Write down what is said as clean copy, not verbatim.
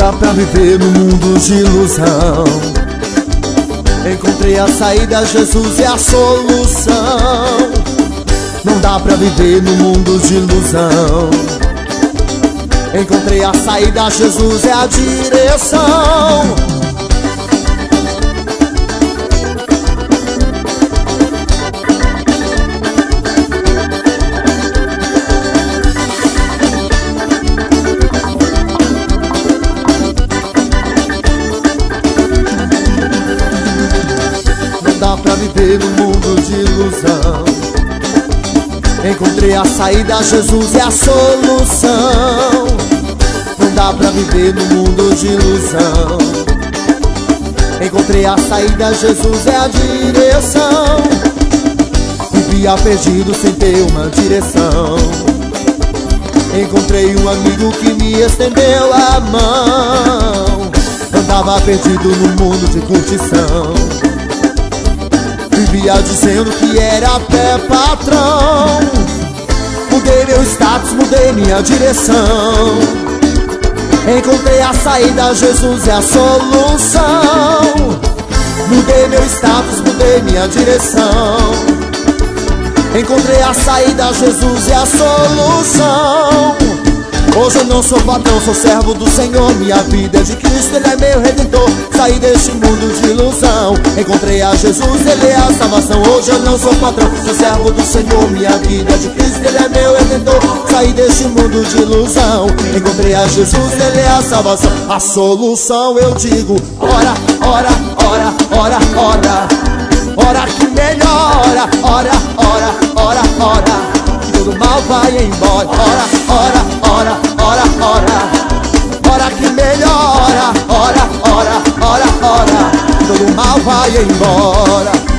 dá pra viver no mundo de ilusão. Encontrei a saída, Jesus é a solução. Não dá pra viver no mundo de ilusão. Encontrei a saída, Jesus é a direção. Não dá pra viver no mundo de ilusão. Encontrei a saída, Jesus é a solução. Não dá pra viver no mundo de ilusão. Encontrei a saída, Jesus é a direção. Vivia perdido sem ter uma direção. Encontrei um amigo que me estendeu a mão. Andava perdido no mundo de curtição. Vivia dizendo que era até patrão. Mudei meu status, mudei minha direção. Encontrei a saída, Jesus é a solução. Mudei meu status, mudei minha direção. Encontrei a saída, Jesus é a solução. Hoje eu não sou patrão, sou servo do Senhor. Minha vida é de Cristo, Ele é meu Redentor. Saí deste mundo de ilusão. Encontrei a Jesus, Ele é a salvação. Hoje eu não sou patrão, sou servo do Senhor. Minha vida é de Cristo, Ele é meu Redentor. Saí deste mundo de ilusão. Encontrei a Jesus, Ele é a salvação. A solução eu digo: ora, ora, ora, ora, ora. Ora que melhora, ora, ora, ora, ora. Todo mal vai embora. Ora, ora, ora, ora, ora. Ora que melhora, ora, ora, ora, ora. Todo mal vai embora.